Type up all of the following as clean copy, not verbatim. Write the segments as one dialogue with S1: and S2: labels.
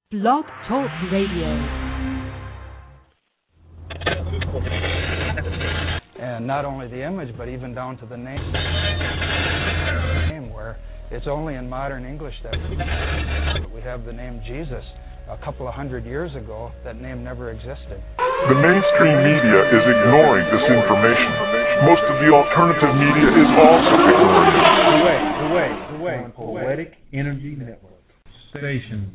S1: Blog Talk Radio.
S2: And not only the image, but even down to the name, where it's only in modern English that we have the name Jesus. A couple of hundred years ago, that name never existed.
S3: The mainstream media is ignoring this information. Most of the alternative media is also ignoring it.
S4: The way. Poetic Energy Network station.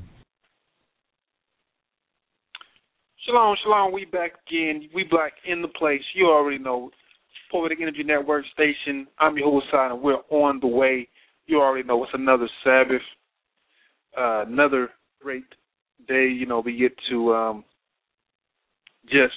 S5: Shalom, we back again. We back in the place. You already know. Poetic Energy Network station. I'm your host, and we're on the way. You already know it's another Sabbath, another great day. You know, we get to just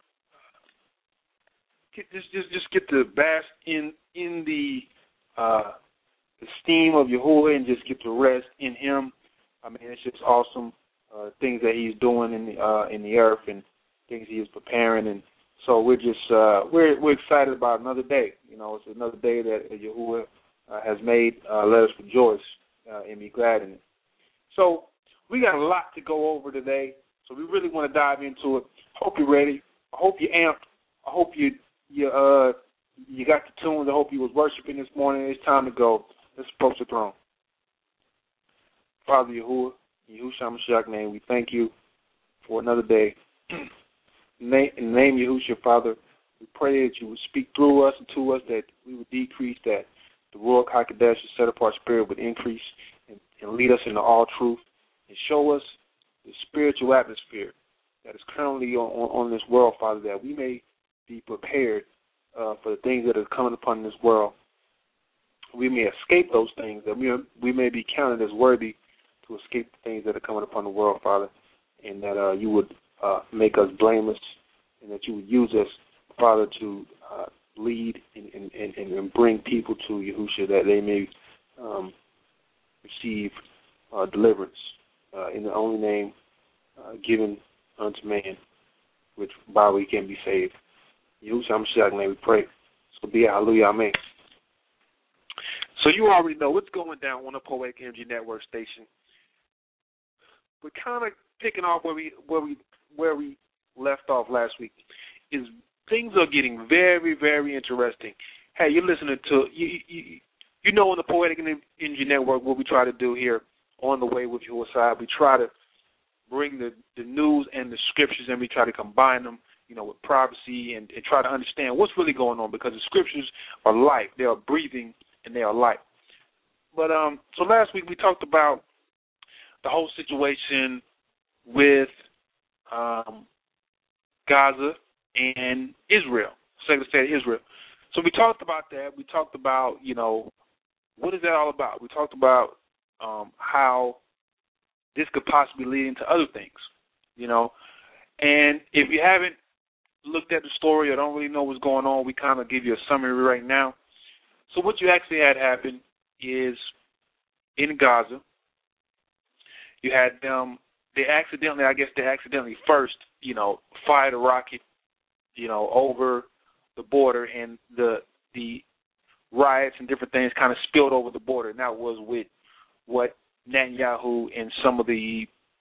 S5: get to bask in the esteem of Yahuwah and just get to rest in Him. I mean, it's just awesome. Things that He's doing in the earth and things He is preparing, and so we're just we're excited about another day. You know, it's another day that Yahuwah has made. Let us rejoice and be glad in it. So we got a lot to go over today. So we really want to dive into it. Hope you're ready. I hope you're amped. I hope you got the tunes. I hope you was worshiping this morning. It's time to go. Let's approach the throne. Father Yahuwah, Yahushua Mashiach name, we thank you for another day. In the name Yahushua, Father, we pray that you would speak through us and to us, that we would decrease, that the Ruach HaKodesh, the set-apart spirit, would increase and lead us into all truth and show us the spiritual atmosphere that is currently on this world, Father, that we may be prepared for the things that are coming upon this world. We may escape those things, that we may be counted as worthy to escape the things that are coming upon the world, Father, and that you would make us blameless, and that you would use us, Father, to lead and bring people to Yahushua, that they may receive deliverance in the only name given unto man, which by we can be saved. Yahushua Mashiach name we pray. So be hallelujah, amen. So you already know what's going down on the Poetic Energy Network station. We're kind of picking off where we left off last week. Is things are getting very, very interesting. Hey, you're listening to you know on the Poetic Energy Network what we try to do here on the way with your side. We try to bring the news and the scriptures, and we try to combine them, you know, with prophecy and try to understand what's really going on, because the scriptures are life. They are breathing and they are life. But so last week we talked about the whole situation with Gaza and Israel, Second State of Israel. So we talked about that. We talked about, you know, what is that all about? We talked about how this could possibly lead into other things, you know. And if you haven't looked at the story or don't really know what's going on, we kind of give you a summary right now. So what you actually had happen is in Gaza, you had them, they accidentally first, you know, fired a rocket, you know, over the border, and the riots and different things kind of spilled over the border, and that was with what Netanyahu and some of the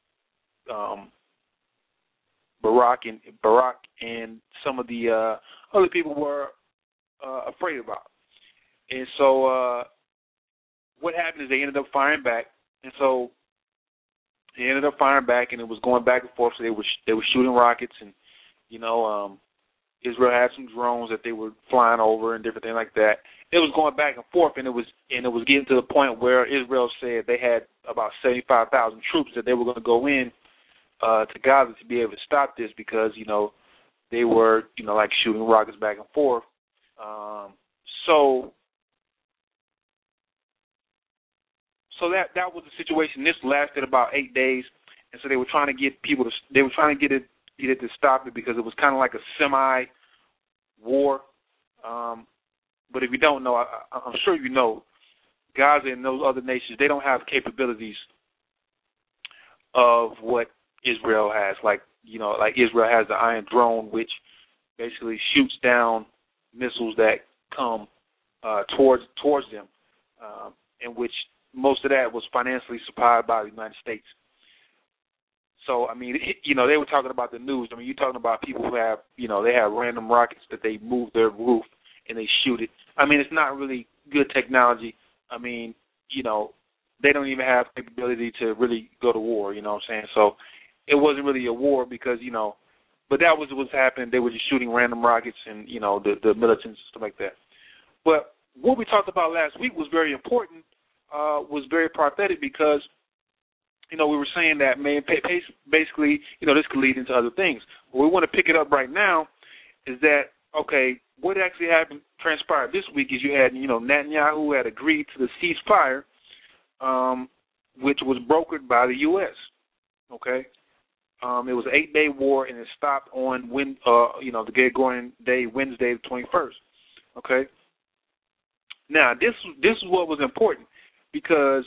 S5: Barak and some of the other people were afraid about. And so what happened is they ended up firing back, and so they ended up firing back, and it was going back and forth. So they were shooting rockets, and you know, Israel had some drones that they were flying over and different things like that. It was going back and forth, and it was getting to the point where Israel said they had about 75,000 troops that they were going to go in to Gaza to be able to stop this, because you know they were, you know, like shooting rockets back and forth. So that was the situation. This lasted about 8 days, and so they were trying to get it to stop it, because it was kind of like a semi-war. But if you don't know, I'm sure you know, Gaza and those other nations, they don't have capabilities of what Israel has. Like, you know, like Israel has the Iron Drone, which basically shoots down missiles that come towards them, in which most of that was financially supplied by the United States. So, I mean, they were talking about the news. I mean, you're talking about people who have, they have random rockets that they move their roof and they shoot it. I mean, it's not really good technology. I mean, they don't even have capability to really go to war, you know what I'm saying? So it wasn't really a war because, but that was what's happening. They were just shooting random rockets and, the militants and stuff like that. But what we talked about last week was very important, was very prophetic because, we were saying that, man, basically, this could lead into other things. What we want to pick it up right now is that, okay, what actually transpired this week is you had, Netanyahu had agreed to the ceasefire, which was brokered by the U.S., okay? It was an 8-day war, and it stopped on, the Gregorian day, Wednesday the 21st, okay? Now, this is what was important because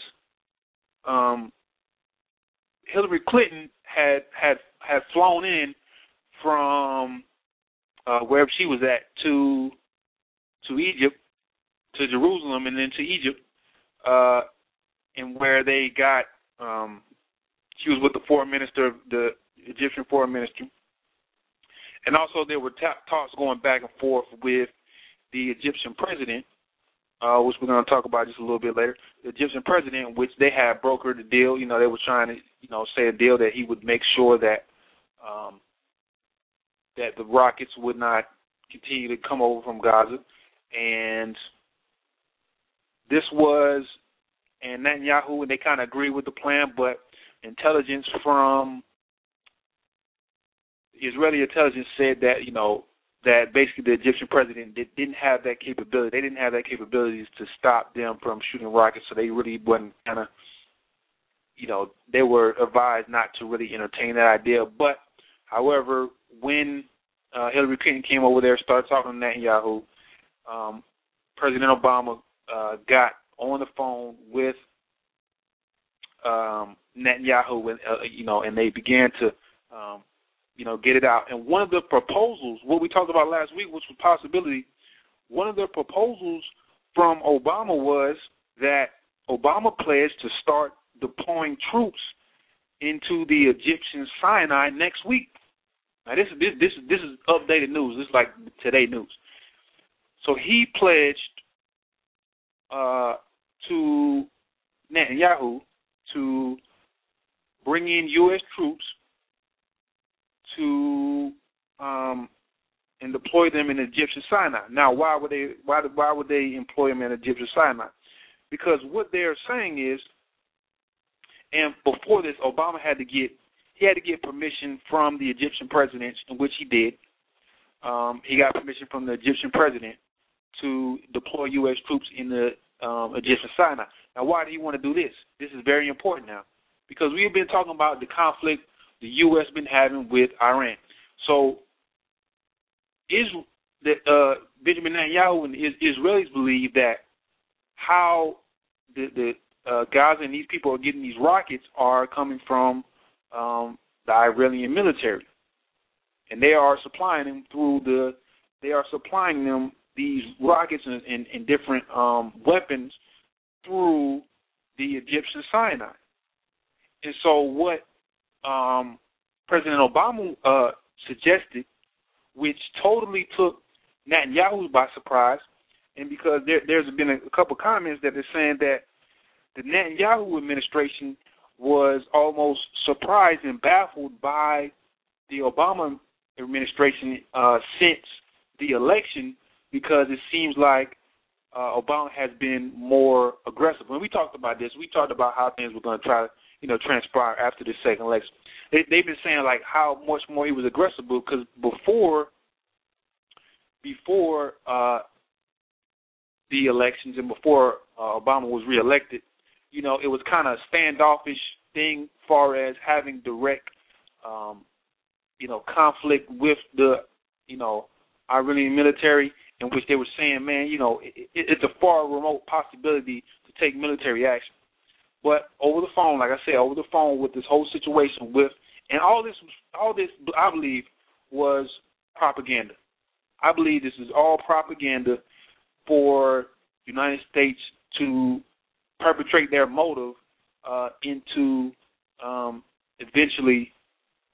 S5: Hillary Clinton had flown in from wherever she was at to Egypt, to Jerusalem, and then to Egypt, and where they got she was with the foreign minister, the Egyptian foreign minister, and also there were talks going back and forth with the Egyptian president, which we're going to talk about just a little bit later. The Egyptian president, which they had brokered a deal, they were trying to, say a deal that he would make sure that that the rockets would not continue to come over from Gaza, and Netanyahu, and they kind of agreed with the plan, but intelligence from Israeli intelligence said that, that basically the Egyptian president didn't have that capability. They didn't have that capabilities to stop them from shooting rockets, so they really wasn't kind of, they were advised not to really entertain that idea. But, however, when Hillary Clinton came over there, started talking to Netanyahu, President Obama got on the phone with Netanyahu, and they began to, get it out. And one of the proposals, what we talked about last week, which was possibility, one of the proposals from Obama was that Obama pledged to start deploying troops into the Egyptian Sinai next week. Now, this is updated news. This is like today news. So he pledged to Netanyahu to bring in U.S. troops to and deploy them in Egyptian Sinai. Now, why would they employ them in Egyptian Sinai? Because what they're saying is, and before this, Obama had to get permission from the Egyptian president, which he did. He got permission from the Egyptian president to deploy U.S. troops in the Egyptian Sinai. Now, why do he want to do this? This is very important now, because we've been talking about the conflict the U.S. been having with Iran. So, Benjamin Netanyahu and Israelis believe that how the Gaza and these people are getting these rockets are coming from the Iranian military, and they are supplying them these rockets and different weapons through the Egyptian Sinai. And so what President Obama suggested, which totally took Netanyahu by surprise, and because there's been a couple comments that are saying that the Netanyahu administration was almost surprised and baffled by the Obama administration since the election, because it seems like Obama has been more aggressive. When we talked about this, we talked about how things were going to try to, transpire after the second election. They've been saying like how much more he was aggressive, because before the elections and before Obama was reelected, it was kind of a standoffish thing as far as having direct, conflict with the, Iranian military, in which they were saying, man, it's a far remote possibility to take military action. But over the phone, like I said, with this whole situation and all this, I believe, was propaganda. I believe this is all propaganda for the United States to perpetrate their motive into eventually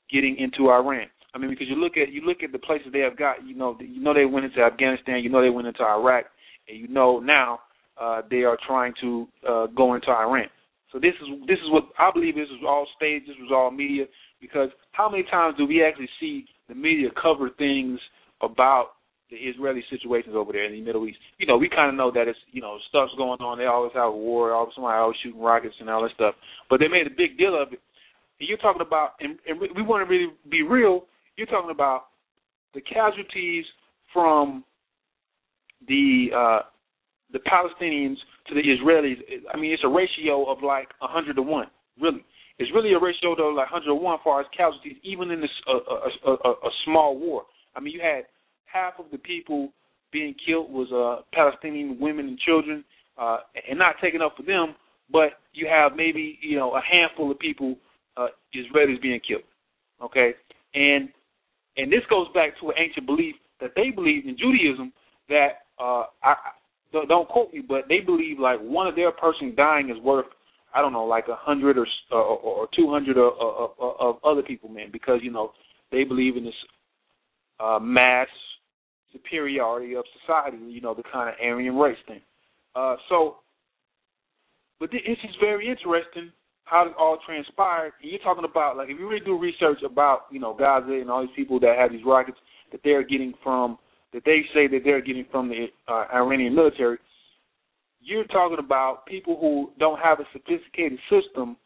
S5: getting into Iran. I mean, because you look at the places they have got. You know they went into Afghanistan. You know they went into Iraq, and you know now they are trying to go into Iran. So this is what I believe. This was all staged. This was all media. Because how many times do we actually see the media cover things about the Israeli situations over there in the Middle East? You know, we kind of know that it's, you know, stuff's going on. They always have a war. Somebody always shooting rockets and all that stuff. But they made a big deal of it. And you're talking about, and we want to really be real, you're talking about the casualties from the Palestinians to the Israelis. I mean, it's a ratio of like 100 to 1, really. It's really a ratio of like 100 to 1 as far as casualties, even in this a small war. I mean, you had half of the people being killed was Palestinian women and children, and not taking up for them, but you have maybe, you know, a handful of people, Israelis being killed. Okay, and this goes back to an ancient belief that they believed in Judaism that don't quote me, but they believe like one of their person dying is worth, I don't know, like 100 or 200 of other people, man, because, you know, they believe in this mass superiority of society, you know, the kind of Aryan race thing. But this is very interesting how this all transpired. And you're talking about, like, if you really do research about, you know, Gaza and all these people that have these rockets that they're getting from, that they say that they're getting from the Iranian military, you're talking about people who don't have a sophisticated system,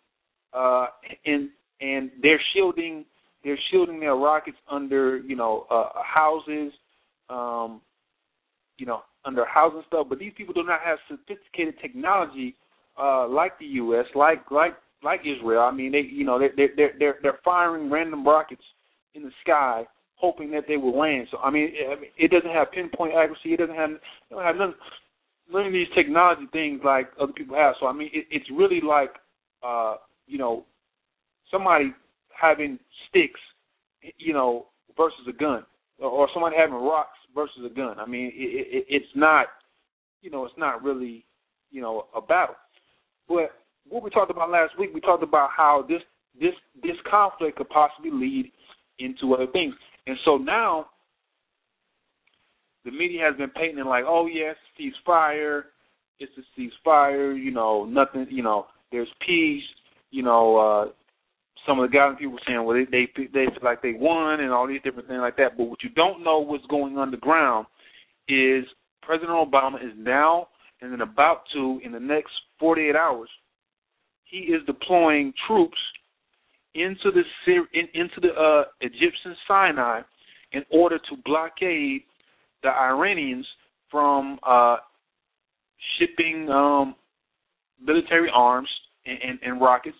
S5: and they're shielding their rockets under, you know, houses, you know, under housing stuff. But these people do not have sophisticated technology like the U.S., like Israel. I mean, they're firing random rockets in the sky, hoping that they will land. So I mean, it doesn't have pinpoint accuracy. It don't have none of these technology things like other people have. So I mean, it's really like, you know, somebody having sticks, you know, versus a gun, or somebody having rocks versus a gun. I mean, it's not, you know, it's not really, you know, a battle. But what we talked about last week, we talked about how this conflict could possibly lead into other things. And so now the media has been painting like, oh, yes, ceasefire, it's a ceasefire, you know, nothing, you know, there's peace, you know, some of the guys people were saying, well, they feel like they won and all these different things like that. But what you don't know what's going underground is President Obama is now and then about to, in the next 48 hours, he is deploying troops into the Egyptian Sinai in order to blockade the Iranians from shipping military arms and rockets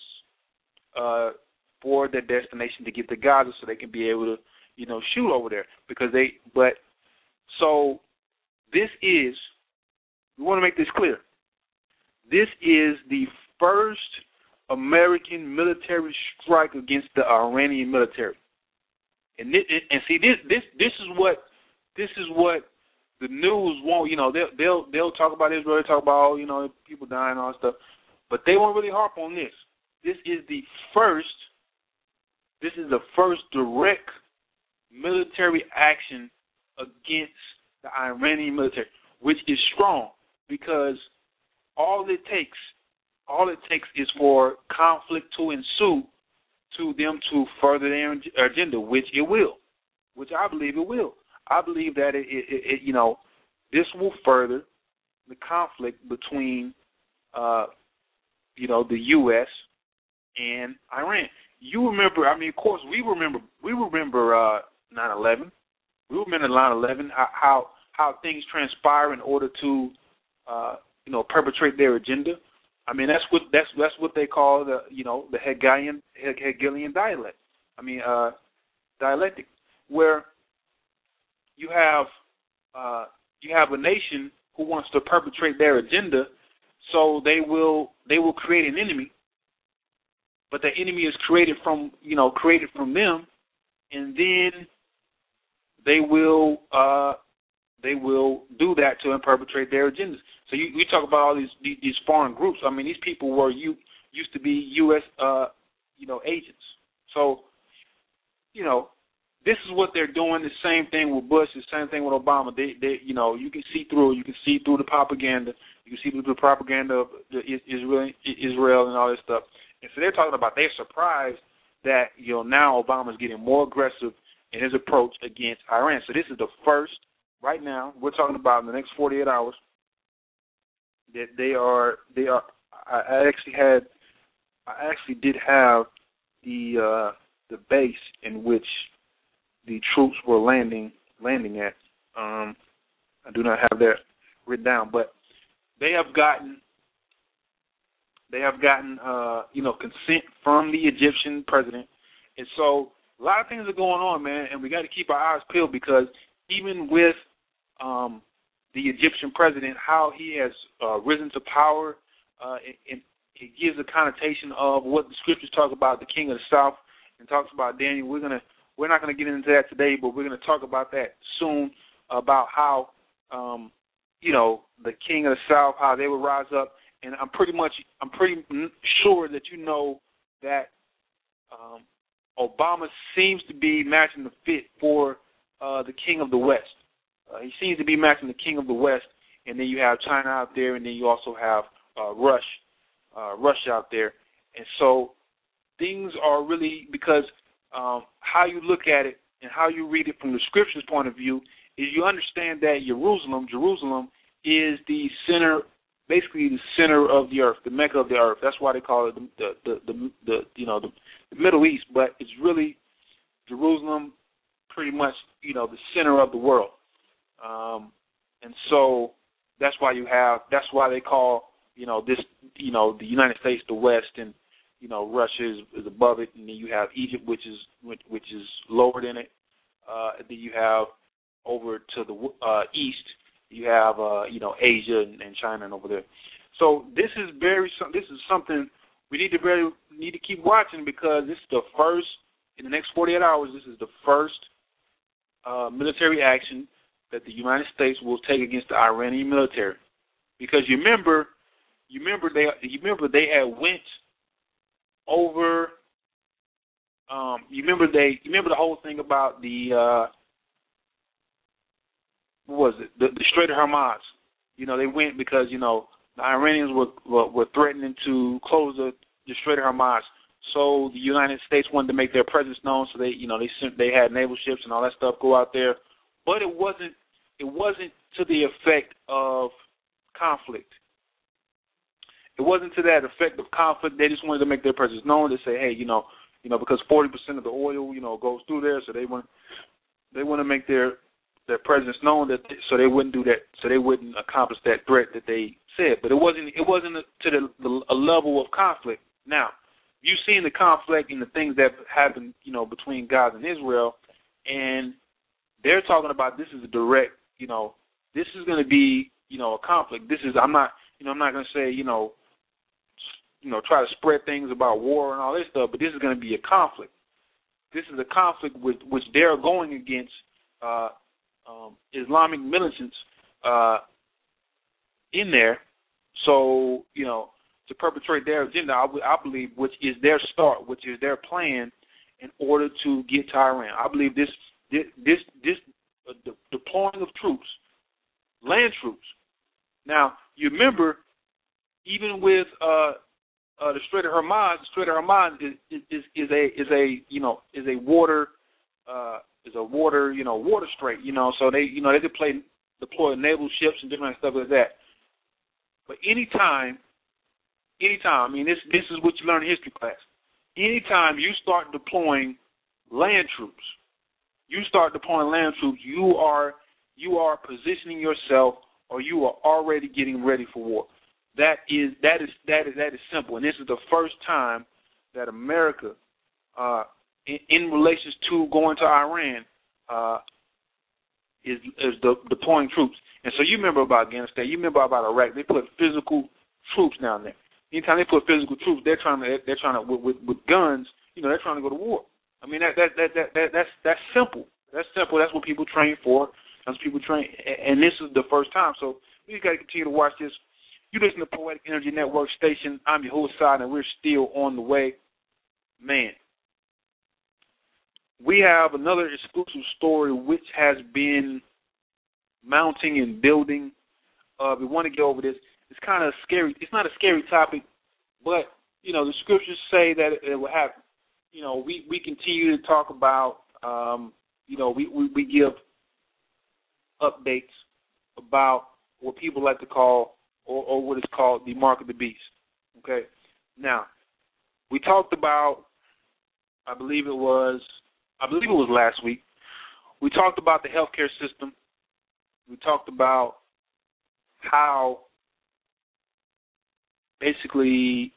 S5: for their destination to get to Gaza, so they can be able to, you know, shoot over there. So this is, we want to make this clear. This is the first American military strike against the Iranian military, and see this is what the news won't. You know, they'll talk about Israel, they'll talk about, you know, people dying and all that stuff, but they won't really harp on this. This is the first direct military action against the Iranian military, which is strong, because all it takes is for conflict to ensue to them to further their agenda, which it will, which I believe it will. I believe that it you know, this will further the conflict between, you know, the U.S. and Iran. You remember, I mean, of course, we remember 9/11. We remember 9/11, how things transpire in order to, you know, perpetrate their agenda. I mean, that's what they call the, you know, the Hegelian dialect. I mean, dialectic, where you have a nation who wants to perpetrate their agenda, so they will create an enemy, but the enemy is created from them, and then they will do that to and perpetrate their agendas. So you talk about all these foreign groups. I mean, these people used to be U.S. You know, agents. So
S6: this is what they're doing. The same thing with Bush. The same thing with Obama. They you can see through. You can see through the propaganda. You can see through the propaganda of Israel and all this stuff. And so they're talking about they're surprised that now Obama's getting more aggressive in his approach against Iran. So this is the first. Right now, we're talking about in the next 48 hours that they are. I actually did have the base in which the troops were landing at. I do not have that written down, but they have gotten consent from the Egyptian president, and so a lot of things are going on, man, and we got to keep our eyes peeled because even with the Egyptian president, how he has risen to power, it gives a connotation of what the scriptures talk about the king of the south, and talks about Daniel. We're not gonna get into that today, but we're gonna talk about that soon about how the king of the south, how they would rise up, and I'm pretty sure that that Obama seems to be matching the fit for the king of the West. He seems to be matching the king of the West, and then you have China out there, and then you also have Russia out there. And so things are really, because how you look at it and how you read it from the scriptures point of view is you understand that Jerusalem is the center, basically the center of the earth, the Mecca of the earth. That's why they call it the Middle East, but it's really Jerusalem, pretty much the center of the world. And so that's why they call this the United States the West, and Russia is above it, and then you have Egypt, which is lower than it. Then you have over to the east, you have Asia and China and over there. So this is something we need to keep watching, because this is the first, in the next 48 hours, this is the first military action that the United States will take against the Iranian military, because you remember they had went over. You remember the whole thing about the what was it? The Strait of Hormuz. They went because the Iranians were threatening to close the Strait of Hormuz. So the United States wanted to make their presence known. So they had naval ships and all that stuff go out there, but it wasn't to the effect of conflict. It wasn't to that effect of conflict. They just wanted to make their presence known. To say, hey, because 40% of the oil, goes through there, so they want to make their presence known, so they wouldn't do that, so they wouldn't accomplish that threat that they said. But it wasn't to a level of conflict. Now, you've seen the conflict and the things that happened, between Gaza and Israel, and they're talking about this is a direct, this is going to be, a conflict. This is, I'm not going to say, try to spread things about war and all this stuff, but this is going to be a conflict. This is a conflict which they're going against Islamic militants in there. So, to perpetrate their agenda, I believe, which is their start, which is their plan in order to get to Iran. I believe this deploying of troops, land troops. Now, you remember, even with the Strait of Hormuz, is a water strait. So they could deploy naval ships and different stuff like that. But anytime, I mean, this is what you learn in history class. Anytime you start deploying land troops, you are positioning yourself, or you are already getting ready for war. That is simple, and this is the first time that America, in relations to going to Iran, is deploying troops. And so you remember about Afghanistan, you remember about Iraq. They put physical troops down there. Anytime they put physical troops, they're trying to with guns. They're trying to go to war. I mean that's simple. That's simple. That's what people train for. That's what people train, and this is the first time. So we just got to continue to watch this. You listen to Poetic Energy Network station. I'm your host, Side, and we're still on the way. Man, we have another exclusive story which has been mounting and building. We want to get over this. It's kind of scary. It's not a scary topic, but, the scriptures say that it will happen. We continue to talk about, we give updates about what people like to call, or what is called the mark of the beast. Okay? Now, we talked about, I believe it was last week, we talked about the healthcare system. We talked about how basically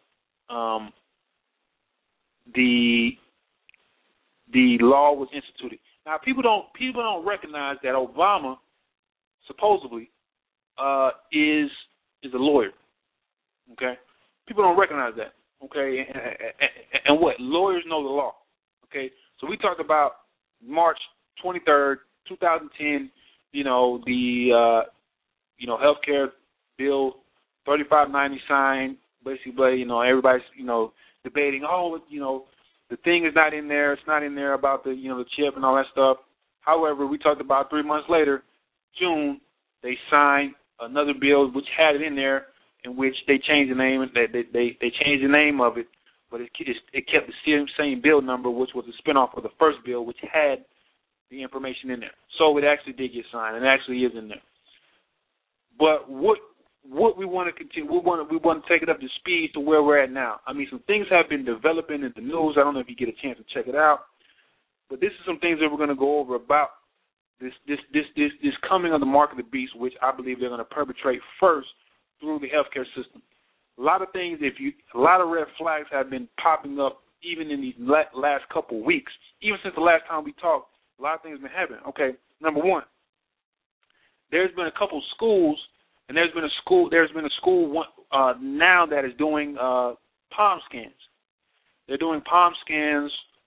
S6: the law was instituted. Now, people don't recognize that Obama supposedly is a lawyer. Okay, people don't recognize that. Okay, and what lawyers know the law. Okay, so we talked about March 23rd, 2010. The healthcare bill 3590 signed. Basically, everybody's debating. The thing is not in there. It's not in there about the the chip and all that stuff. However, we talked about 3 months later, June, they signed another bill which had it in there, in which they changed the name. They changed the name of it, but it kept the same bill number, which was a spinoff of the first bill, which had the information in there. So it actually did get signed, and it actually is in there. But what we want to continue, we want to take it up to speed to where we're at now. I mean, some things have been developing in the news. I don't know if you get a chance to check it out, but this is some things that we're going to go over about this coming of the mark of the beast, which I believe they're going to perpetrate first through the healthcare system. A lot of things, a lot of red flags have been popping up even in these last couple of weeks. Even since the last time we talked, a lot of things have been happening. Okay, number one, there's been a couple of schools. And there's been a school now that is doing palm scans. They're doing palm scans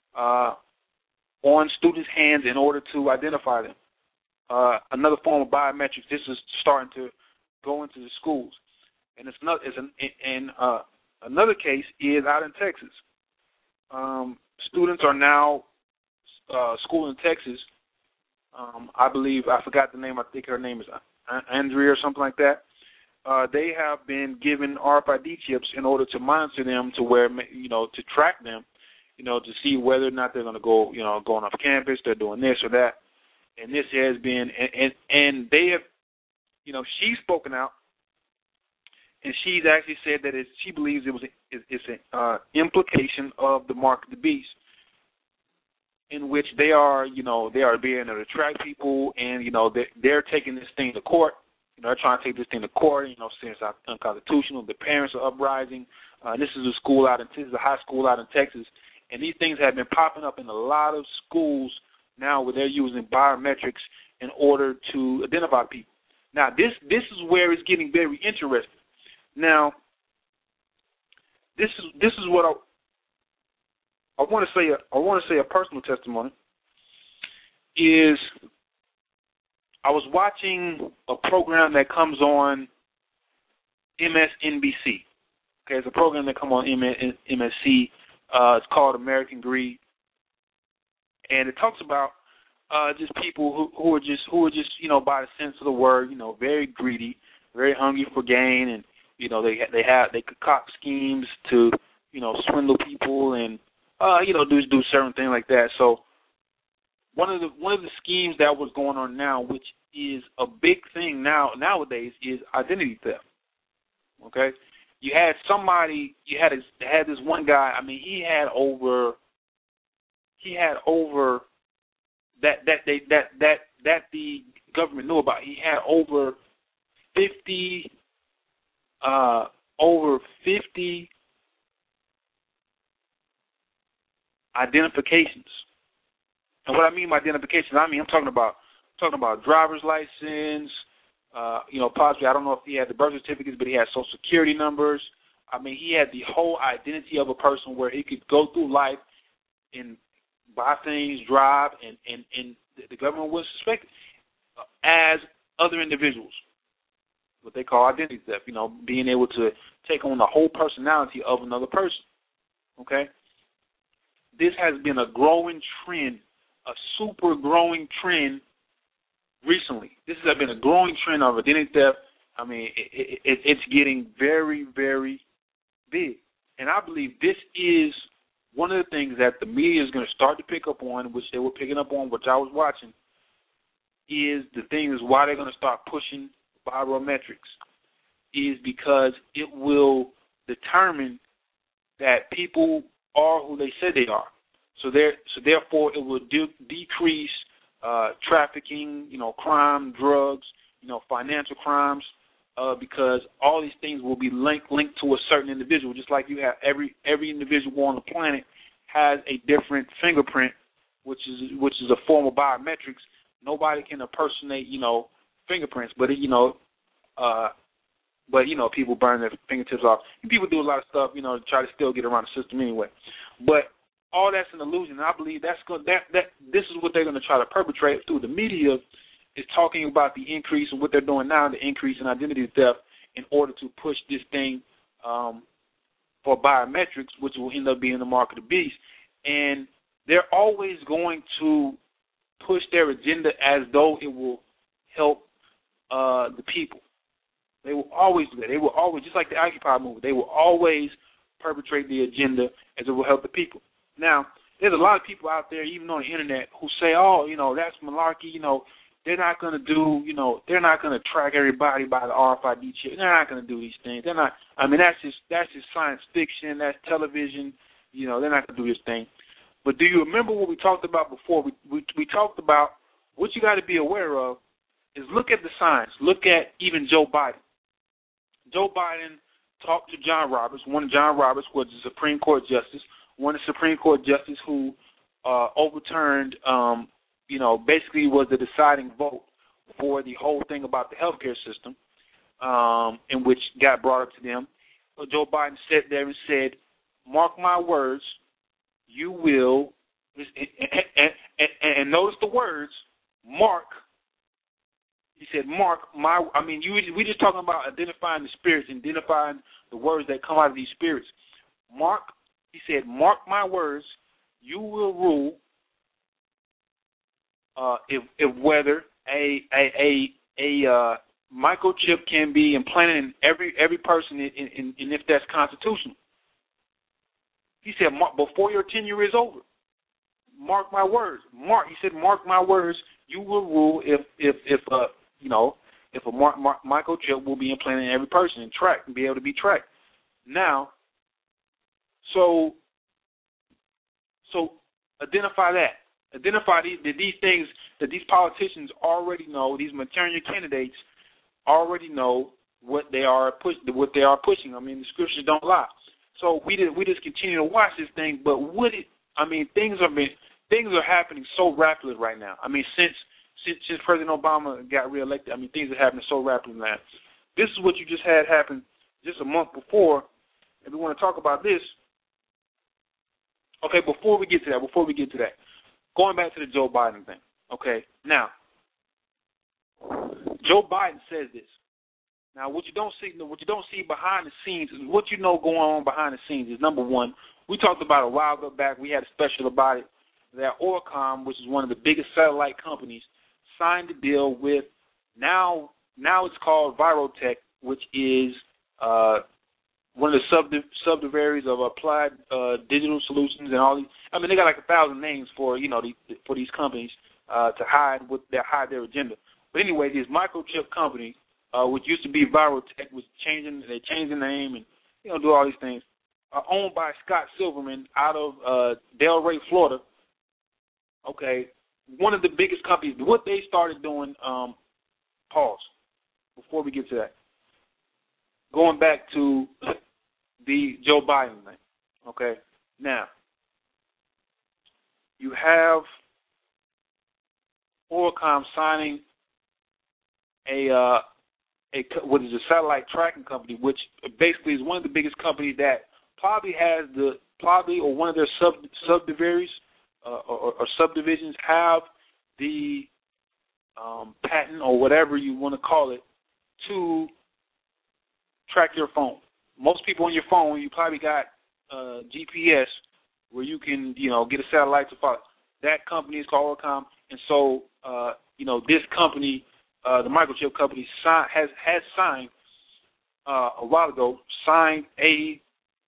S6: on students' hands in order to identify them. Another form of biometrics. This is starting to go into the schools, and another case is out in Texas. Students are now school in Texas. I believe I forgot the name. I think her name is Andrea or something like that. They have been given RFID chips in order to monitor them, to where to track them, to see whether or not they're going to go, going off campus. They're doing this or that, and this has been, and they have, she's spoken out, and she's actually said that she believes it's an implication of the mark of the beast, in which they are being able to attract people, and they're taking this thing to court. They're trying to take this thing to court. Saying it's unconstitutional. The parents are uprising. This is a high school out in Texas, and these things have been popping up in a lot of schools now, where they're using biometrics in order to identify people. Now, this is where it's getting very interesting. Now, this is what I want to say a personal testimony is I was watching a program that comes on MSNBC. Okay, it's a program that comes on MSC. It's called American Greed, and it talks about just people who are just by the sense of the word, very greedy, very hungry for gain, and they concoct schemes to swindle people and do certain things like that. So one of the schemes that was going on now, which is a big thing nowadays, is identity theft. Okay, you had this one guy. I mean, he had over that the government knew about. He had over 50 identifications. And what I mean by identifications, I'm talking about driver's license, possibly, I don't know if he had the birth certificates, but he had social security numbers. I mean, he had the whole identity of a person where he could go through life and buy things, drive, and the government would suspect it as other individuals, what they call identity theft, being able to take on the whole personality of another person, okay? This has been a growing trend a super growing trend recently. This has been a growing trend of identity theft. I mean, it's getting very, very big. And I believe this is one of the things that the media is going to start to pick up on, which they were picking up on, which I was watching, is the thing is why they're going to start pushing biometrics, is because it will determine that people are who they say they are. So therefore, it will decrease trafficking, crime, drugs, financial crimes, because all these things will be linked to a certain individual. Just like you have every individual on the planet has a different fingerprint, which is a form of biometrics. Nobody can impersonate, fingerprints, but people burn their fingertips off. And people do a lot of stuff, to try to still get around the system anyway. But all that's an illusion. And I believe this is what they're going to try to perpetrate through the media, is talking about the increase in what they're doing now, the increase in identity theft, in order to push this thing for biometrics, which will end up being the mark of the beast. And they're always going to push their agenda as though it will help the people. They will always do that. They will always, just like the Occupy movement, they will always perpetrate the agenda as it will help the people. Now, there's a lot of people out there, even on the internet, who say, that's malarkey, they're not going to do, they're not going to track everybody by the RFID chip. They're not going to do these things. They're not, that's just science fiction, that's television, they're not going to do this thing. But do you remember what we talked about before? We talked about what you got to be aware of is look at the science. Look at even Joe Biden. Joe Biden talked to John Roberts. John Roberts was the Supreme Court justice, the Supreme Court justice who overturned, basically was the deciding vote for the whole thing about the healthcare system, in which got brought up to them. Joe Biden sat there and said, "Mark my words, you will," and notice the words, "mark." He said, "Mark my." We just talking about identifying the spirits, identifying the words that come out of these spirits. Mark. He said, "Mark my words, you will rule if whether a microchip can be implanted in every person, and if that's constitutional." He said, "Before your tenure is over, mark my words." He said, "Mark my words, you will rule if a microchip will be implanted in every person and tracked and be able to be tracked." Now, so identify that. Identify these things that these politicians already know. These material candidates already know what they are pushing. The scriptures don't lie. So we just continue to watch this thing. But things are happening so rapidly right now. Since President Obama got reelected, things are happening so rapidly now. This is what you just had happen just a month before, and we want to talk about this. Okay, before we get to that, going back to the Joe Biden thing. Okay, now, Joe Biden says this. Now, what you don't see behind the scenes is what you know going on behind the scenes is, number one, we talked about a while back, we had a special about it, that Orcom, which is one of the biggest satellite companies, signed a deal with, now it's called Virotech, which is one of the subsidiaries of Applied Digital Solutions and all these. They got like 1,000 names for for these companies to hide their agenda. But anyway, this microchip company, which used to be Virotech, they changed the name and do all these things, owned by Scott Silverman out of Delray, Florida. Okay, one of the biggest companies. What they started doing. Pause. Before we get to that, going back to the Joe Biden thing. Okay, now you have Orcom signing what is a satellite tracking company, which basically is one of the biggest companies that probably or one of their subsidiaries or subdivisions have the patent or whatever you want to call it to track your phone. Most people on your phone, you probably got GPS where you can, get a satellite to follow. that company is called Oracom, and so this company, the microchip company, has signed a while ago a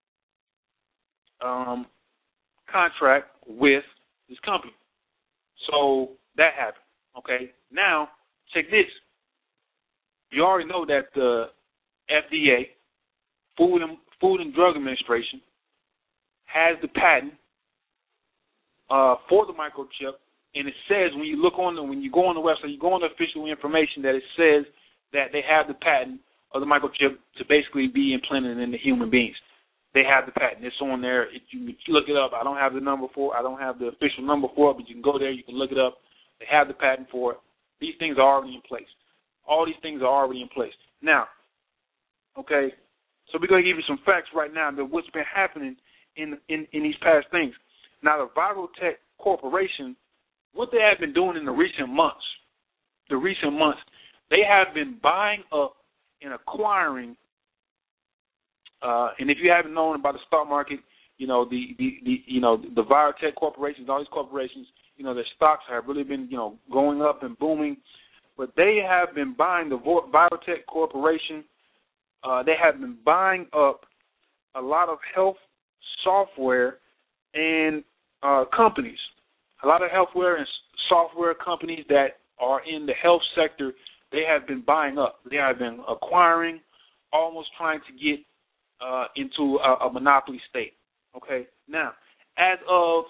S6: contract with this company. So that happened. Okay, now check this. You already know that the FDA, Food and Drug Administration, has the patent for the microchip, and it says when you go on the website, you go on the official information that it says that they have the patent of the microchip to basically be implanted into human beings. They have the patent. It's on there. If you look it up, I don't have the number for it. I don't have the official number for it, but you can go there. You can look it up. They have the patent for it. These things are already in place. All these things are already in place. Now, okay, so we're going to give you some facts right now that what's been happening in these past things. Now, the Virotech Corporation, what they have been doing in the recent months, they have been buying up and acquiring. And if you haven't known about the stock market, the Virotech corporations, all these corporations, their stocks have really been, going up and booming. But they have been buying the Virotech Corporation. They have been buying up a lot of health software and companies. A lot of healthware and software companies that are in the health sector, they have been buying up. They have been acquiring, almost trying to get into a monopoly state. Okay? Now, as of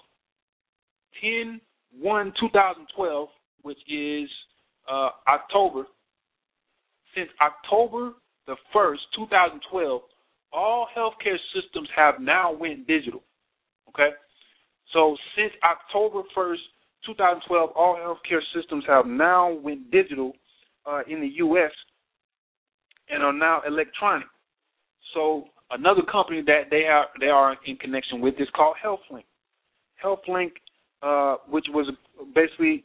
S6: 10/1/2012, which is October, since October the 1st, 2012, all healthcare systems have now went digital. Okay? So since October 1st, 2012, all healthcare systems have now went digital in the U.S. and are now electronic. So another company that they are in connection with is called HealthLink. HealthLink, which was basically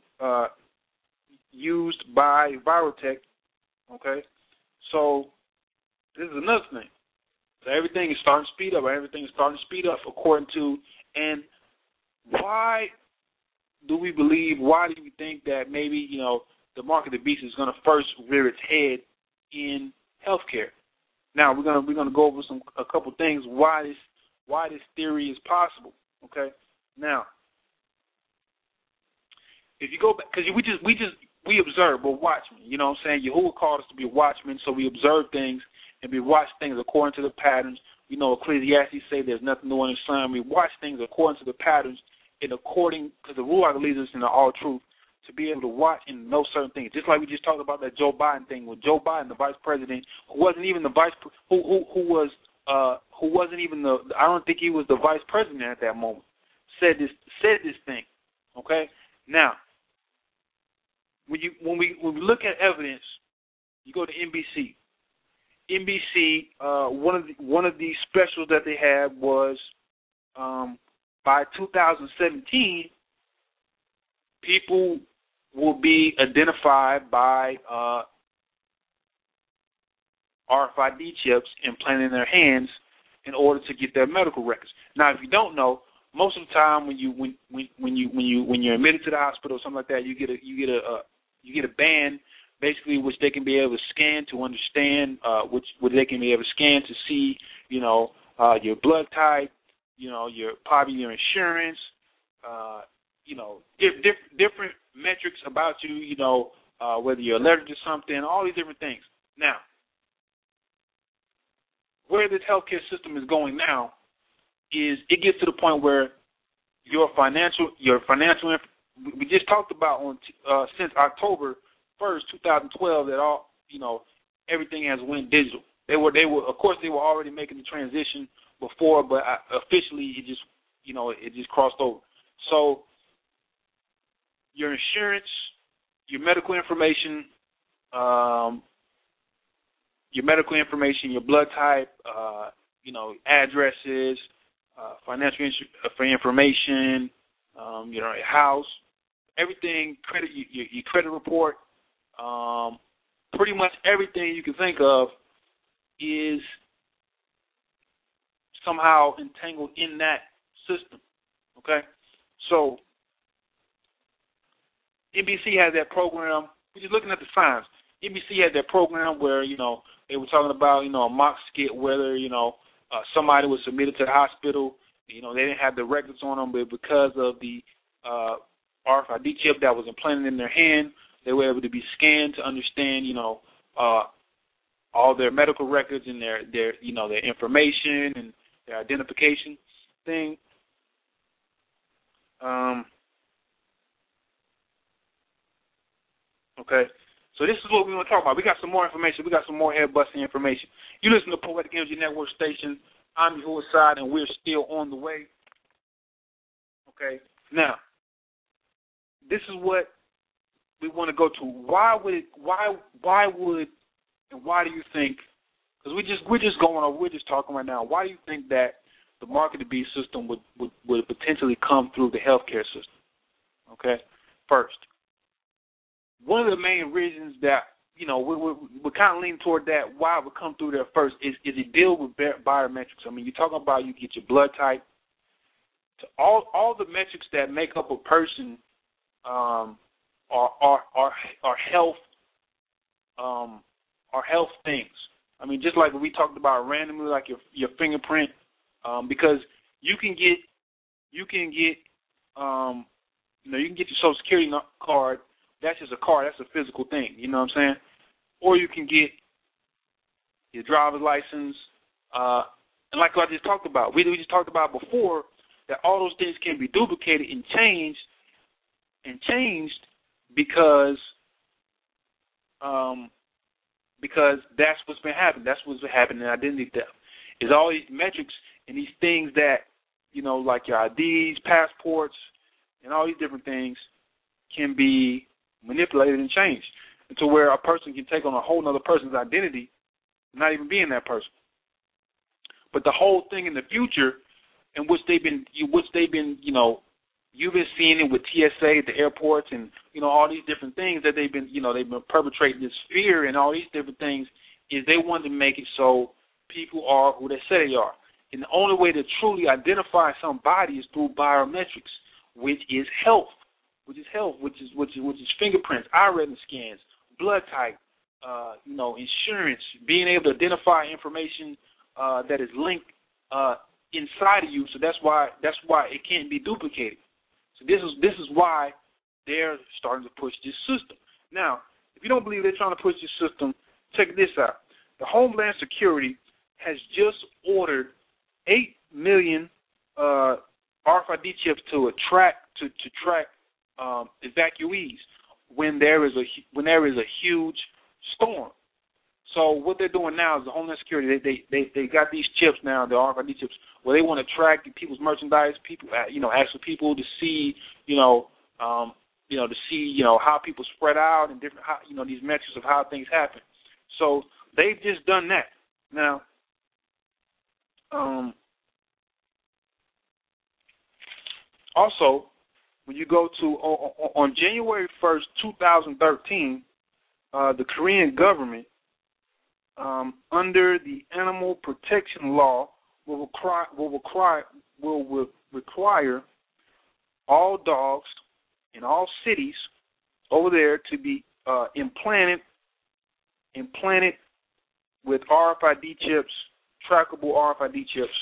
S6: used by Virotech. Okay, so this is another thing. So everything is starting to speed up. Everything is starting to speed up according to. And why do we believe? Why do we think that maybe the mark of the beast is going to first rear its head in healthcare? Now we're gonna go over a couple things why this theory is possible. Okay. Now, if you go back, because we observe, we're watchmen. You know what I'm saying? Yahuwah called us to be watchmen, so we observe things and we watch things according to the patterns. Ecclesiastes say there's nothing new under the sun. We watch things according to the patterns and because the Ruach leads us into all truth to be able to watch and know certain things. Just like we just talked about that Joe Biden thing with Joe Biden, the vice president, who wasn't even the I don't think he was the vice president at that moment, said this thing. Okay? Now, when we look at evidence, you go to NBC. NBC, one of the specials that they had was by 2017, people will be identified by RFID chips implanted in their hands in order to get their medical records. Now, if you don't know, most of the time when you're admitted to the hospital or something like that, you get a band, basically, which they can be able to scan to understand, which they can be able to scan to see, your blood type, probably your insurance, different metrics about you, whether you're allergic to something, all these different things. Now, where this healthcare system is going now is it gets to the point where your financial, we just talked about since October 1st, 2012, that all, everything has went digital. They were, of course, they were already making the transition before, but officially it just crossed over. So your insurance, your medical information, your blood type, addresses, financial information, your house, everything, credit, your credit report, pretty much everything you can think of is somehow entangled in that system. Okay, so NBC had that program. We're just looking at the signs. NBC had that program where, they were talking about, a mock skit, whether, somebody was submitted to the hospital. They didn't have the records on them, but because of the RFID chip that was implanted in their hand, they were able to be scanned to understand, all their medical records and their information and their identification thing. Okay, so this is what we want to talk about. We got some more information. We got some more head-busting information. You listen to Poetic Energy Network Station. I'm Yahuwah Saad, and we're still on the way. Okay, now, this is what we want to go to. Why do you think? Because we're just going over. We're just talking right now. Why do you think that the market to beast system would potentially come through the healthcare system? Okay, first, one of the main reasons that we're kind of leaning toward that. Why it would come through there first is it deal with biometrics. I mean, you're talking about you get your blood type, to all the metrics that make up a person are health. Are health things. I mean, just like we talked about randomly, like your fingerprint, because you can get your Social Security card. That's just a card. That's a physical thing. You know what I'm saying? Or you can get your driver's license, and like I just talked about, we just talked about before that all those things can be duplicated and changed because that's what's been happening. That's what's been happening in identity theft. Is all these metrics and these things that, like your IDs, passports, and all these different things can be manipulated and changed to where a person can take on a whole other person's identity, not even being that person. But the whole thing in the future, in which they've been, you've been seeing it with TSA at the airports and, all these different things that they've been perpetrating this fear and all these different things, is they want to make it so people are who they say they are. And the only way to truly identify somebody is through biometrics, which is health, which is fingerprints, eye retina scans, blood type, insurance, being able to identify information that is linked inside of you. So that's why it can't be duplicated. So this is why they're starting to push this system. Now, if you don't believe they're trying to push this system, check this out. The Homeland Security has just ordered 8 million RFID chips to track evacuees when there is a huge storm. So what they're doing now is the Homeland Security, they got these chips now, the RFID chips, where they want to track people's merchandise, people, actually people to see, how people spread out and different, these metrics of how things happen. So they've just done that. Now, also, when you go to on January 1st, 2013, the Korean government, under the Animal Protection Law, will require all dogs in all cities over there to be implanted with RFID chips, trackable RFID chips.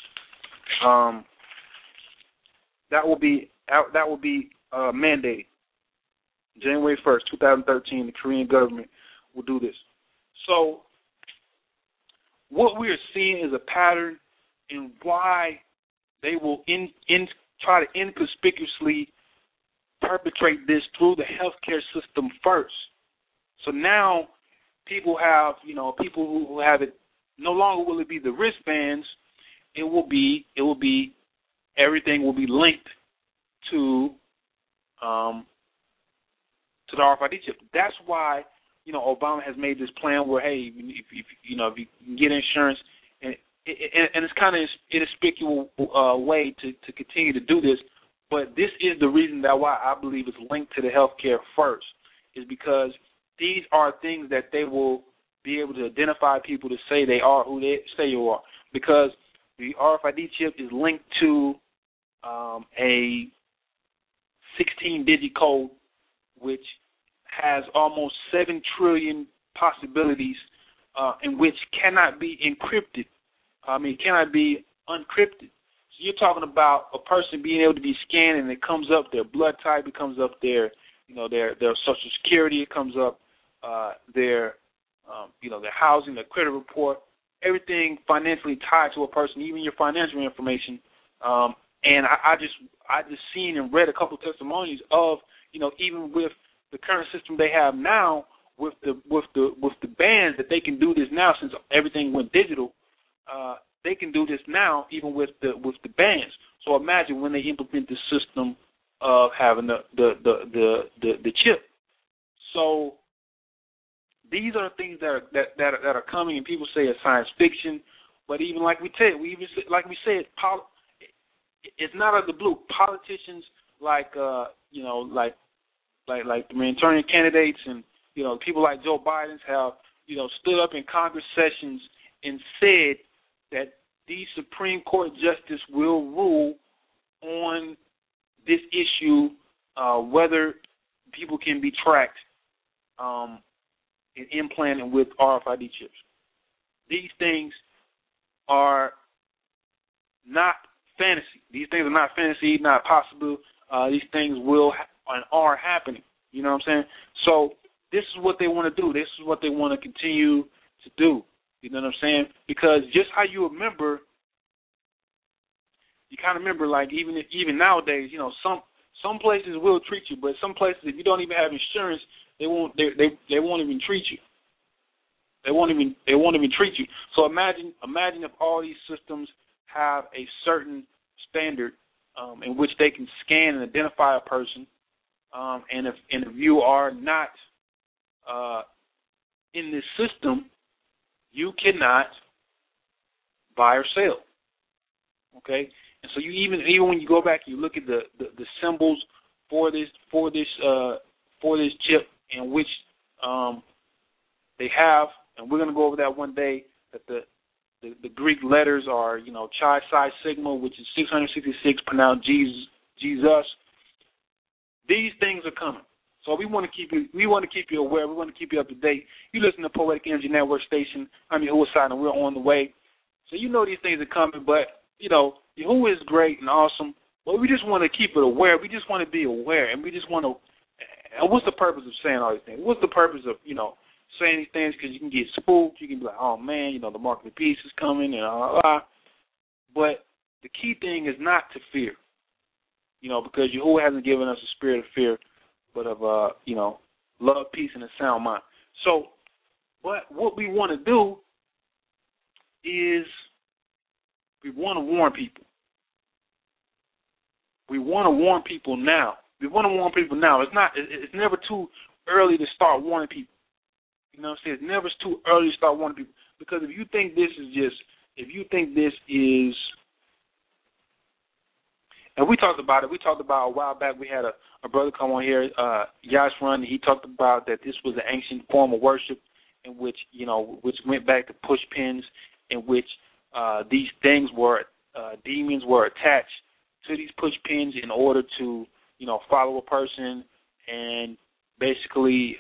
S6: That will be mandated. January 1st, 2013, the Korean government will do this. So what we are seeing is a pattern in why they will try to inconspicuously perpetrate this through the healthcare system first. So now people have, people who have it, no longer will it be the wristbands, it will be everything will be linked to the RFID chip. That's why, Obama has made this plan where, hey, if you can get insurance, and it's kind of an inconspicuous way to continue to do this, but this is the reason that why I believe it's linked to the healthcare first, is because these are things that they will be able to identify people to say they are who they say you are, because the RFID chip is linked to a 16-digit code, which has almost 7 trillion possibilities in which cannot be encrypted. Cannot be uncrypted. So you're talking about a person being able to be scanned, and it comes up their blood type, it comes up their Social Security, it comes up their housing, their credit report, everything financially tied to a person, even your financial information. And I just seen and read a couple of testimonies of, even with the current system they have now, with the bands, that they can do this now since everything went digital. They can do this now even with the bands. So imagine when they implement the system of having the chip. So these are things that are coming, and people say it's science fiction. But even like we said, it's not out of the blue. Politicians like the Manchurian candidates and people like Joe Biden have stood up in Congress sessions and said that the Supreme Court justice will rule on this issue, whether people can be tracked and implanted with RFID chips. These things are not fantasy. These things are not fantasy, not possible. These things will and are happening. You know what I'm saying? So this is what they want to do. This is what they want to continue to do. You know what I'm saying? Because just how you remember, you kind of remember, like even nowadays, some places will treat you, but some places, if you don't even have insurance, they won't even treat you. They won't even treat you. So imagine if all these systems have a certain standard in which they can scan and identify a person, and if you are not in this system, you cannot buy or sell. Okay, and so you even when you go back and you look at the symbols for this chip, in which they have, and we're going to go over that one day, that the Greek letters are Chi Psi Sigma, which is 666, pronounced Jesus. These things are coming. So we want to keep you aware. We want to keep you up to date. You listen to Poetic Energy Network Station. I'm Yahuwah Side, and we're on the way. So these things are coming, but Yahuwah is great and awesome. But we just want to keep it aware. We just want to be aware, and we just want to. And what's the purpose of saying all these things? What's the purpose of saying these things? Because you can get spooked. You can be like, oh man, the mark of the beast is coming, and blah, blah. But the key thing is not to fear. Because Yahuwah hasn't given us a spirit of fear, but of love, peace, and a sound mind. So, but what we want to do is we want to warn people. We want to warn people now. We want to warn people now. It's never too early to start warning people. You know what I'm saying? It's never too early to start warning people. Because if you think this is, and we talked about it. We talked about a while back. We had a brother come on here, Yash Run. He talked about that this was an ancient form of worship, in which which went back to push pins, in which these things were demons were attached to these push pins in order to follow a person, and basically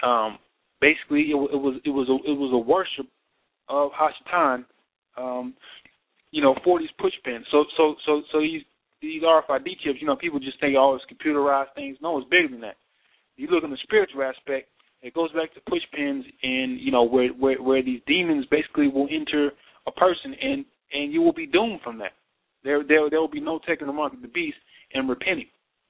S6: it was a worship of Hashatan, for these push pins. So these RFID chips, people just think, oh, it's computerized things. No, it's bigger than that. You look in the spiritual aspect, it goes back to push pins, and where these demons basically will enter a person, and you will be doomed from that. There will be no taking the mark of the beast and repenting.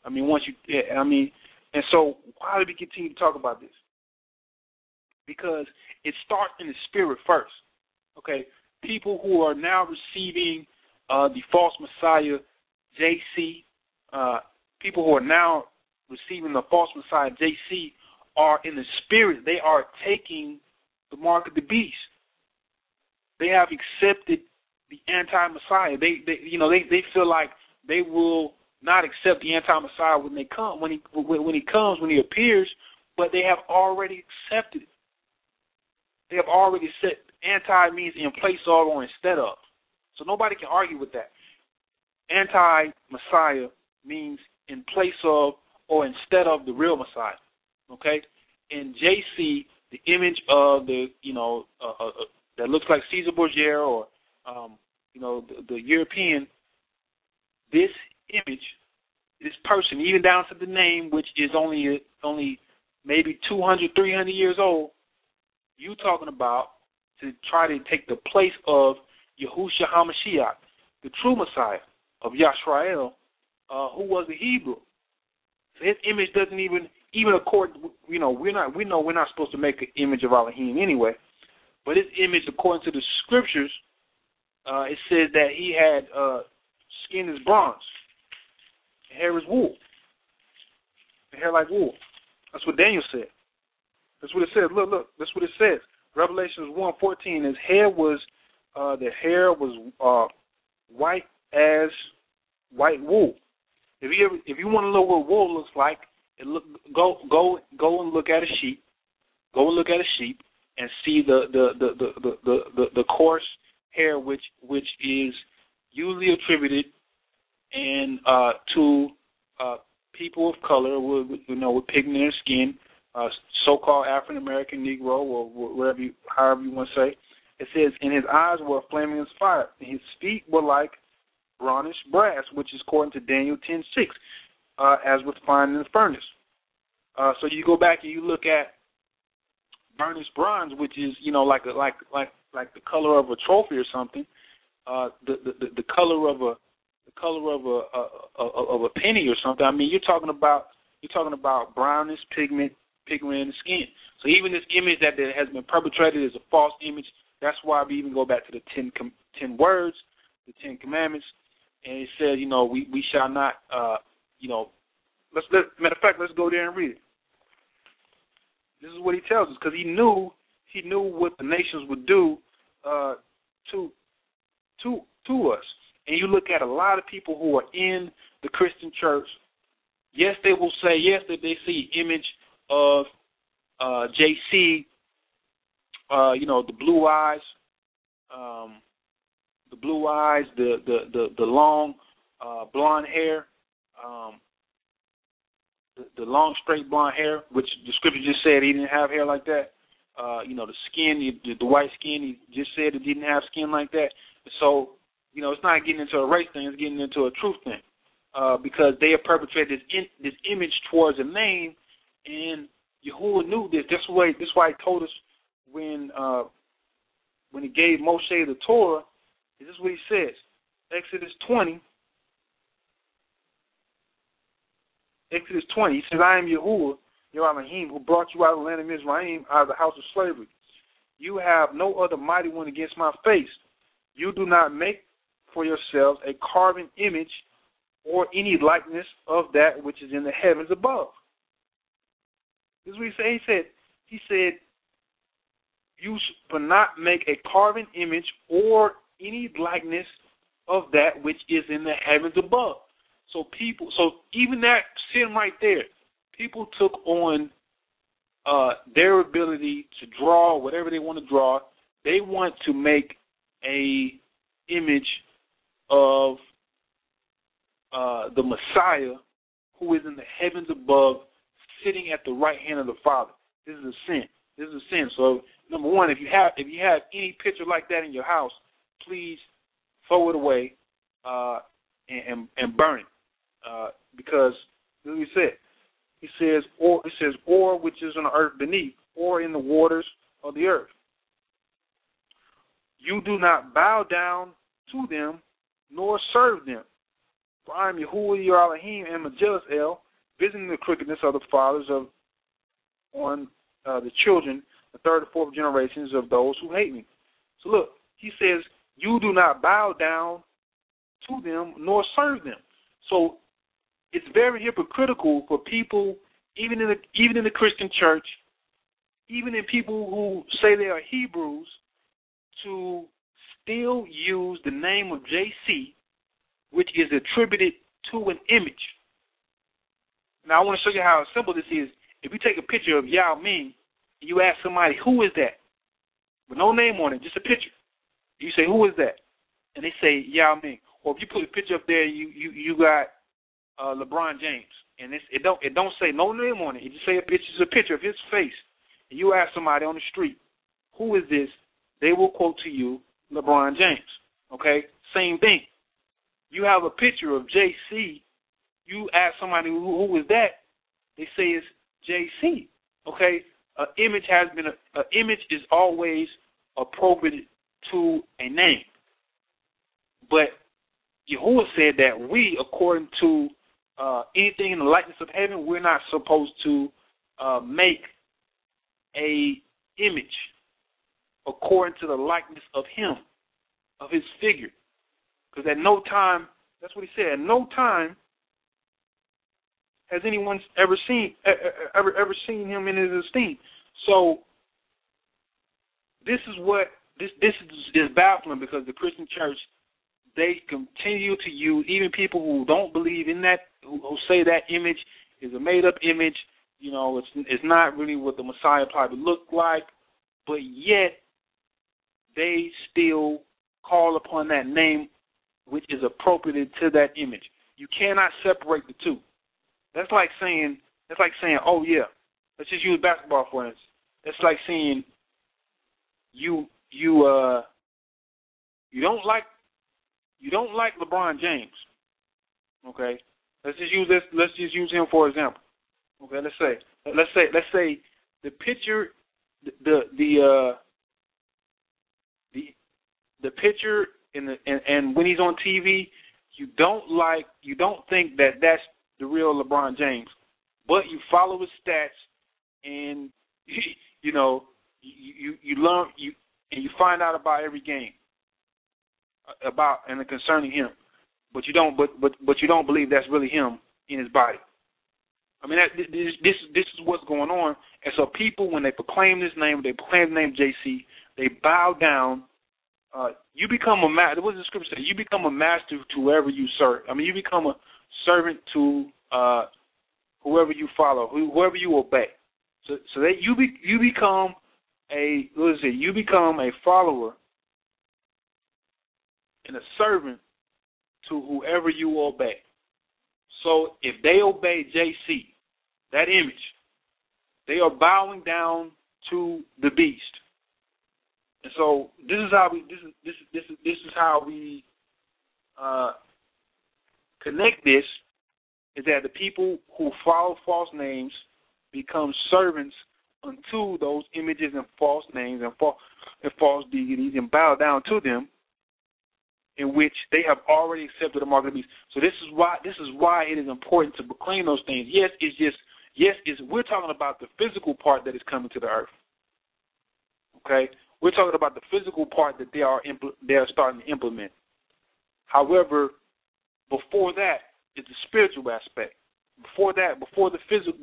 S6: And so why do we continue to talk about this? Because it starts in the spirit first. Okay, people who are now receiving the false Messiah JC, people who are now receiving the false Messiah JC are in the spirit. They are taking the mark of the beast. They have accepted the anti-Messiah. They feel like they will not accept the anti-Messiah when he appears, but they have already accepted it. They have already said anti means in place of or instead of. So nobody can argue with that. Anti-Messiah means in place of or instead of the real Messiah. Okay? in JC the image of the, that looks like Caesar Borgia or, the European, this image, this person, even down to the name, which is only maybe 200, 300 years old, you talking about to try to take the place of Yahushua HaMashiach, the true Messiah of Yisrael, who was a Hebrew. So his image doesn't even accord. We know we're not supposed to make an image of Elohim anyway. But his image, according to the scriptures, it says that he had skin is bronze, hair is wool, hair like wool. That's what Daniel said. That's what it says. Look. That's what it says. Revelations 1:14. His hair was white as white wool. If you want to know what wool looks like, go and look at a sheep. Go and look at a sheep and see the coarse hair which is usually attributed and to people of color with pigment in their skin, so-called African American Negro, or however you want to say. It says, "And his eyes were flaming as fire, and his feet were like burnished brass," which is according to Daniel 10:6, as was found in the furnace. So you go back and you look at burnished bronze, which is like the color of a trophy or something, the color of a penny or something. I mean, you're talking about brownish pigment in the skin. So even this image that has been perpetrated is a false image. That's why we even go back to the 10 words, the 10 commandments, and it says, we shall not, matter of fact, let's go there and read it. This is what he tells us, because he knew what the nations would do to us. And you look at a lot of people who are in the Christian church. Yes, they will say that they see image of JC. The blue eyes, the long blonde hair, the long straight blonde hair, which the scripture just said he didn't have hair like that. The skin, the white skin, he just said it didn't have skin like that. So, it's not getting into a race thing; it's getting into a truth thing, because they have perpetrated this image towards a name, and Yahuwah knew this. That's why he told us when he gave Moshe the Torah. This is what he says. Exodus 20. He says, "I am Yahuwah, your Elohim, who brought you out of the land of Mizraim, out of the house of slavery. You have no other mighty one against my face. You do not make for yourselves a carven image or any likeness of that which is in the heavens above." This is what he said. He said, "You shall not make a carven image or any likeness of that which is in the heavens above." So even that sin right there, people took on their ability to draw whatever they want to draw. They want to make a image of the Messiah who is in the heavens above, sitting at the right hand of the Father. This is a sin. So number one, if you have any picture like that in your house, please throw it away and burn it, because this is what he said. He says, or which is on the earth beneath, or in the waters of the earth. You do not bow down to them, nor serve them. For I am Yahuwah your Elohim, and a jealous El, visiting the crookedness of the fathers on the children, the third and fourth generations of those who hate me. So look, he says, you do not bow down to them, nor serve them. So it's very hypocritical for people, even in the Christian church, even in people who say they are Hebrews, to still use the name of JC, which is attributed to an image. Now, I want to show you how simple this is. If you take a picture of Yao Ming, and you ask somebody, who is that? With no name on it, just a picture. You say, who is that? And they say, Yao Ming. Or if you put a picture up there, you got LeBron James. and it don't say no name on it. It just say it's just a picture of his face. And you ask somebody on the street, who is this? They will quote to you LeBron James. Okay? Same thing. You have a picture of JC. You ask somebody who is that? They say it's JC. Okay? An image is always appropriate to a name. But Yahuwah said that we, according to anything in the likeness of heaven, we're not supposed to make a image according to the likeness of him, of his figure. Because at no time, that's what he said, at no time has anyone ever seen him in his esteem. So this is baffling, because the Christian church, they continue to use, even people who don't believe in that, who say that image is a made-up image, it's not really what the Messiah probably looked like, but yet they still call upon that name which is appropriate to that image. You cannot separate the two. That's like saying, oh yeah, let's just use basketball for instance. That's like saying you don't like LeBron James. Okay? Let's just use him for example. Okay, let's say the picture the picture and when he's on TV, you don't think that that's the real LeBron James, but you follow his stats and you learn and you find out about every game about and concerning him, but you don't believe that's really him in his body. I mean, this is what's going on. And so people, when they proclaim this name, they proclaim the name JC, they bow down. You become a master. What does the scripture say? You become a master to whoever you serve. I mean, you become a servant to whoever you follow, whoever you obey. So that you become a follower and a servant to whoever you obey. So if they obey JC, that image, they are bowing down to the beast. And so this is how we connect this, is that the people who follow false names become servants unto those images and false names and false deities and bow down to them, in which they have already accepted the mark of the beast. So this is why it is important to proclaim those things. We're talking about the physical part that is coming to the earth. Okay, we're talking about the physical part that they are starting to implement. However, before that is the spiritual aspect. Before the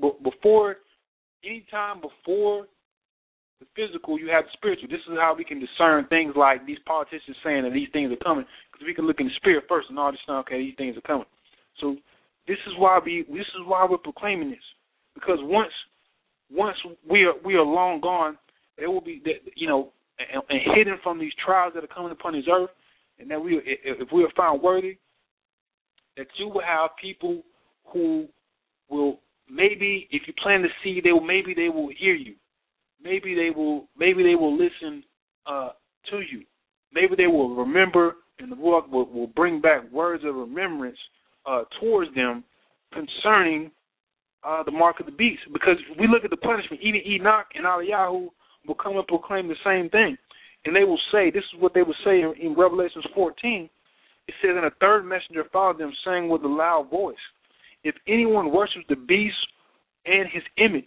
S6: physical, you have the spiritual. This is how we can discern things like these politicians saying that these things are coming, because we can look in the spirit first and understand, okay, these things are coming. So this is why we're proclaiming this, because once we are long gone, there will be, and hidden from these trials that are coming upon this earth, and that if we are found worthy, that you will have people who will, maybe if you plant the seed, they will hear you. Maybe they will listen to you. Maybe they will remember, and the Lord will bring back words of remembrance towards them concerning the mark of the beast. Because we look at the punishment, even Enoch and Eliyahu will come and proclaim the same thing. And they will say, this is what they will say in Revelation 14. It says, and a third messenger followed them, saying with a loud voice, if anyone worships the beast and his image,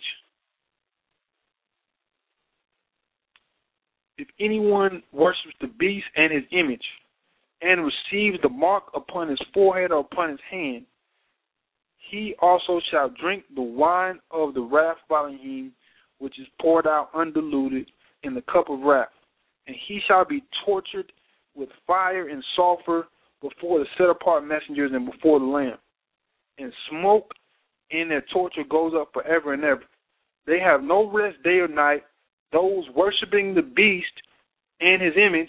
S6: if anyone worships the beast and his image, and receives the mark upon his forehead or upon his hand, he also shall drink the wine of the wrath of Elohim, which is poured out undiluted in the cup of wrath. And he shall be tortured with fire and sulfur before the set-apart messengers and before the Lamb. And smoke in their torture goes up forever and ever. They have no rest day or night, those worshiping the beast and his image.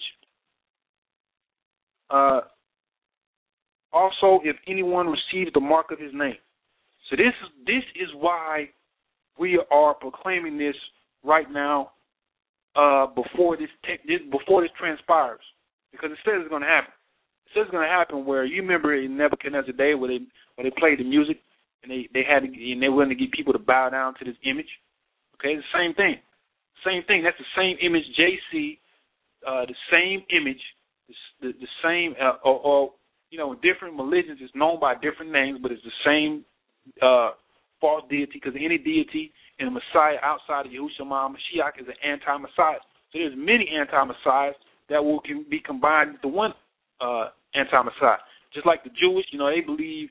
S6: Also, if anyone receives the mark of his name. So this is why we are proclaiming this right now, before this transpires, because it says it's going to happen. It says it's going to happen. Where you remember in Nebuchadnezzar's day, where they played the music and they wanted to get people to bow down to this image. Okay, the same thing. That's the same image JC, the same image, the same, different religions is known by different names, but it's the same false deity, because any deity and a Messiah outside of Yahushua Mashiach is an anti-Messiah. So there's many anti-Messiahs that can be combined into one anti-Messiah. Just like the Jewish, they believe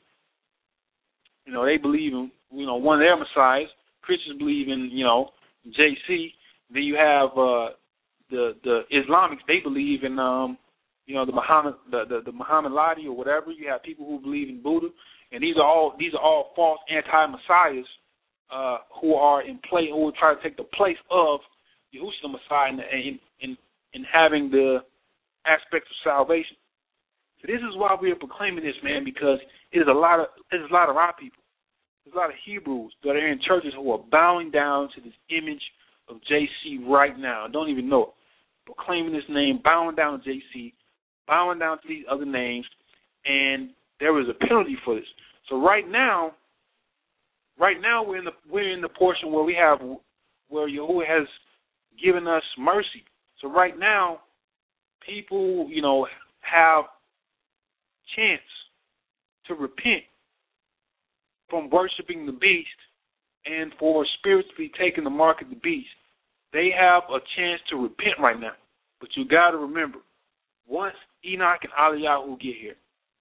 S6: in, one of their Messiahs. Christians believe in, JC. Then you have the Islamics. They believe in, the Muhammad, the Muhammad Ladi or whatever. You have people who believe in Buddha, and these are all false anti-messiahs who are in play, who will try to take the place of Yahushua Messiah in having the aspects of salvation. So this is why we are proclaiming this, man, because there's a lot of our people. There's a lot of Hebrews that are in churches who are bowing down to this image of JC right now. Don't even know it. Proclaiming this name, bowing down to JC, bowing down to these other names, and there is a penalty for this. So right now we're in the portion where Yahuwah has given us mercy. So right now, people, have chance to repent from worshiping the beast and for spiritually taking the mark of the beast. They have a chance to repent right now. But you got to remember, once Enoch and Eliyahu get here,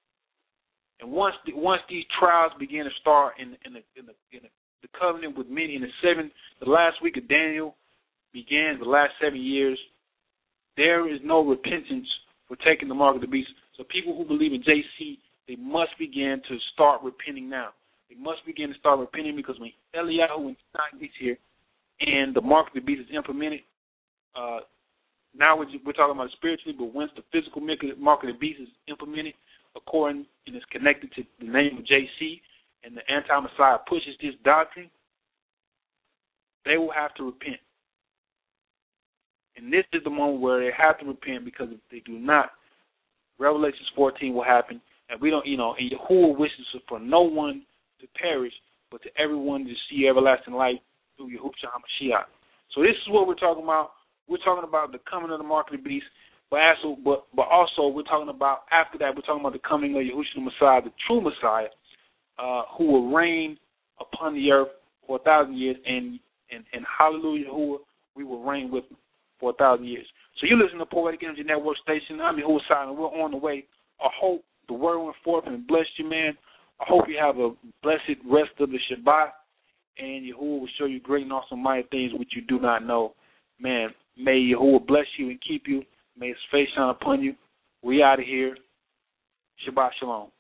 S6: and once these trials begin to start in the covenant with many in the last week of Daniel began, the last 7 years, there is no repentance for taking the mark of the beast. So people who believe in JC, they must begin to start repenting now. They must begin to start repenting, because when Eliyahu and Enoch gets here and the mark of the beast is implemented, now we're talking about it spiritually, but once the physical mark of the beast is implemented according and is connected to the name of JC, and the anti-Messiah pushes this doctrine, they will have to repent. And this is the moment where they have to repent, because if they do not, Revelations 14 will happen, and we don't, and Yahuwah wishes for no one to perish, but to everyone to see everlasting life through Yahushua HaMashiach. So this is what we're talking about. We're talking about the coming of the mark of the beast, but also we're talking about, after that, we're talking about the coming of Yahushua Messiah, the true Messiah, who will reign upon the earth for 1,000 years, and hallelujah, Yahuwah, we will reign with him for 1,000 years. So you listen to Poetic Energy Network Station. I'm Yahuwah Sai, and we're on the way. I hope the word went forth and blessed you, man. I hope you have a blessed rest of the Shabbat, and Yahuwah will show you great and awesome mighty things which you do not know. Man, may Yahuwah bless you and keep you. May his face shine upon you. We out of here. Shabbat Shalom.